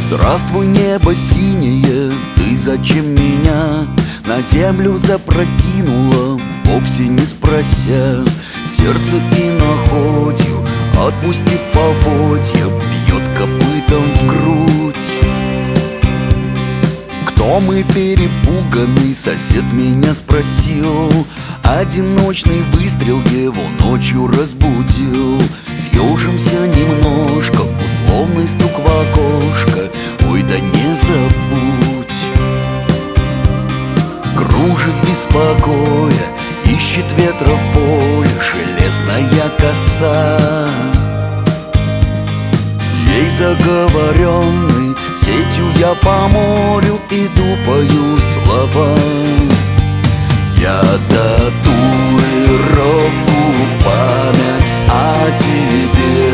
Здравствуй, небо синее, ты зачем меня на землю запрокинула, вовсе не спрося? Сердце и находью, отпусти поводья, бьет копытом в грудь. Кто мы, перепуганный сосед меня спросил. Одиночный выстрел его ночью разбудил. Съежимся немножко, условный стук в окошко, ой, да не забудь. Кружит беспокоя, ищет ветра в поле железная коса. Ей заговоренный сетью я по морю иду, пою слова. Я татуировку в память о тебе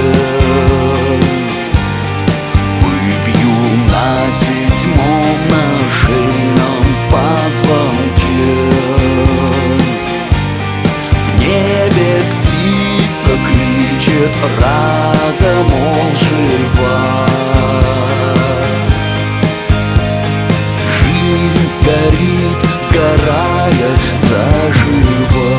выбью на 7-м на шейном позвонке. В небе птица кличет, рада, мол, жива. Жизнь горит, сгорая заживо.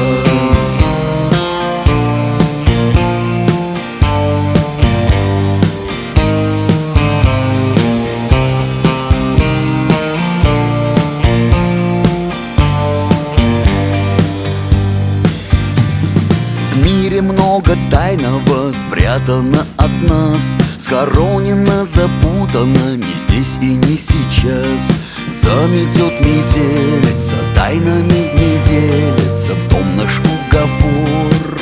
В мире много тайного спрятано от нас, схоронено, запутано не здесь и не сейчас. Заметет метелица, тайнами не делится, в том наш уговор.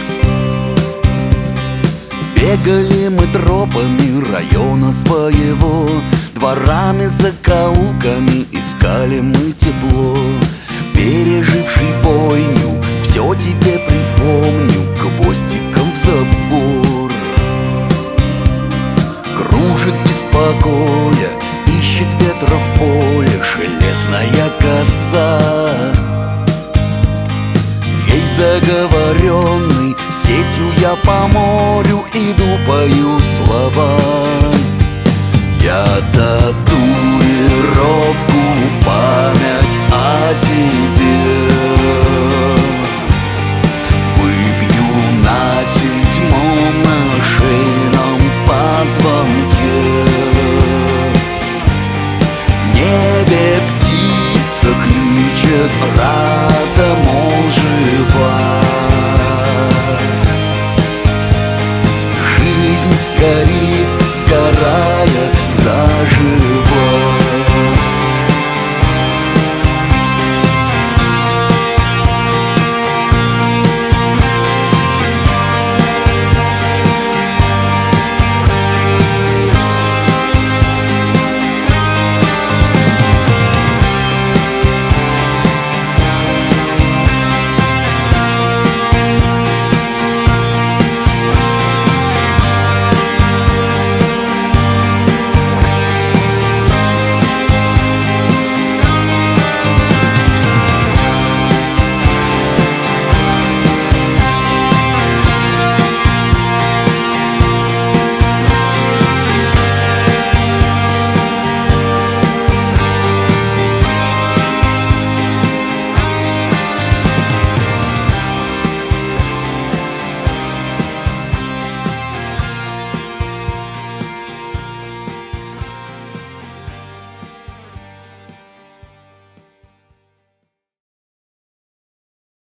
Бегали мы тропами района своего, дворами, закоулками искали мы тепло. Переживший бойню, все тебе припомню, гвоздиком в забор. Кружит беспокоя, ищет ветра в поле железная коса. Ей заговоренный сетью я по морю иду, пою слова. Я татуировку в память о тебе